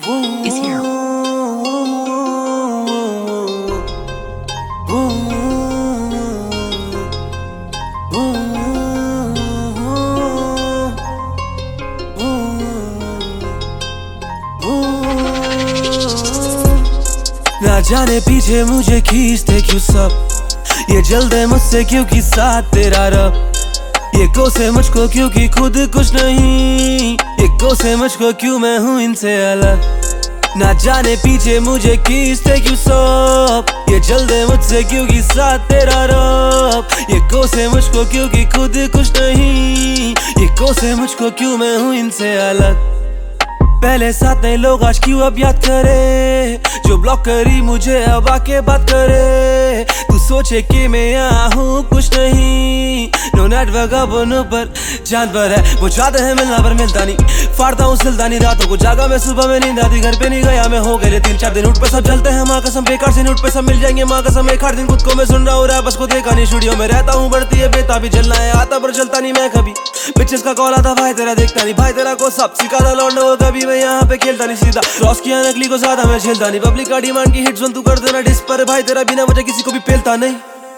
is here. ना जाने पीछे मुझे खींचते क्यों सब, ये जल्दे मुझसे क्योंकि साथ तेरा रब। ये कोसे मुझको क्योंकि खुद कुछ नहीं, ये कोसे मुझको क्यों मैं हूँ इनसे अलग। ना जाने पीछे मुझे खींचते क्यों सब, ये जल्दे मुझसे क्योंकि साथ तेरा रब। ये कोसे मुझको क्योंकि खुद कुछ नहीं, ये कोसे मुझको क्यों मैं हूँ इनसे अलग। पहले साथ नहीं लोग आज क्यों अब याद करे, जो ब्लॉक करी मुझे अब आके बात करे। तू सोचे कि मैं यहाँ हूँ कुछ नहीं, नो नेटवर्क अब उन पर चांद पर है। वो चाहते हैं मिलना पर मिलता नहीं, फाड़ता हूँ सिलदानी रातों को जागा मैं सुबह में नींद आती। घर पे नहीं गया मैं हो गए 3-4 दिन, उठ पे सब चलते हैं माँ कसम बेकार से नोट पे सब मिल जाएंगे माँ कसम। एक हर दिन खुद को मैं सुन रहा हूँ रैप, बस को देखा नहीं स्टूडियो में रहता हूँ, बढ़ती है बेताबी चलना है आता पर चलता नहीं मैं कभी। बिचेस का कॉल आता भाई तेरा देखता नहीं, भाई तेरा को सब सिखाता लौंडा वो कभी मैं यहाँ पे खेलता नहीं सीधा। क्रॉस किया नकली को ज्यादा मैं झेलता नहीं, पब्लिक का डिमांड की हिट सुन तू कर देना डिस पर भाई तेरा बिना वजह किसी को भी पेलता नहीं।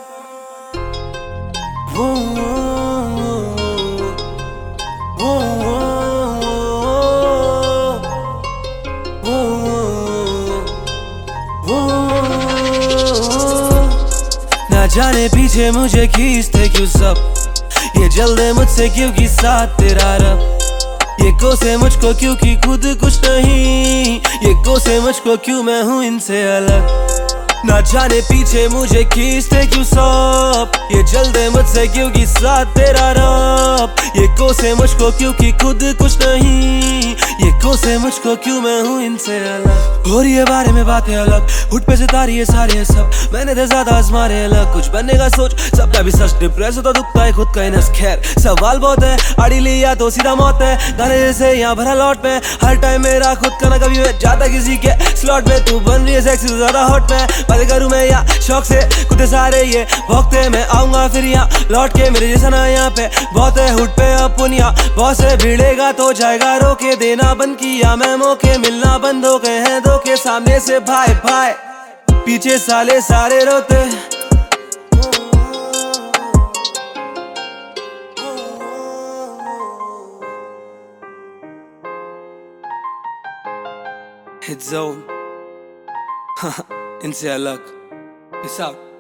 ना जाने पीछे मुझे खींचते क्यों सब, ये जल्दे मुझसे क्योंकि साथ तेरा रब। ये कोसे मुझको क्योंकि खुद कुछ नहीं, ये कोसे मुझको क्यों मैं हूँ इनसे अलग। ना जाने पीछे मुझे खींचते क्यों सब, ये जल्दे मुझसे क्योंकि साथ तेरा रब। ये कोसे मुझको क्योंकि खुद कुछ नहीं, ये कोसे मुझको क्यों मैं हूँ इनसे अलग। हो रही है बारे में बातें अलग, उठ पे सितारी है सारे सब, मैंने तो ज्यादा आजमारे अलग। कुछ बनने का सोच सपना भी सच, डिप्रेस होता दुखता है खुद का इनस। खैर सवाल बहुत है, आड़ी लिया तो सीधा मौत है। गाने जैसे यहाँ भरा लौट में, हर टाइम मेरा खुद का ना कभी मैं जाता किसी के स्लॉट में। तू बन रही है सेक्सी तो ज्यादा हॉट में, बातें करूँ मैं या शौक से खुद सारे ये भोगते। मैं आऊंगा फिर यहाँ लौट के, मेरे जैसा ना यहाँ पे बहुत है। हुट पे अपुनिया बहुत से भिड़ेगा तो जाएगा, रोके देना बंद किया मैं मौके, मिलना बंद हो गए हैं धोखे। सामने से भाई भाई पीछे साले सारे रोते। हिट जोन इनसे अलग हिसाब।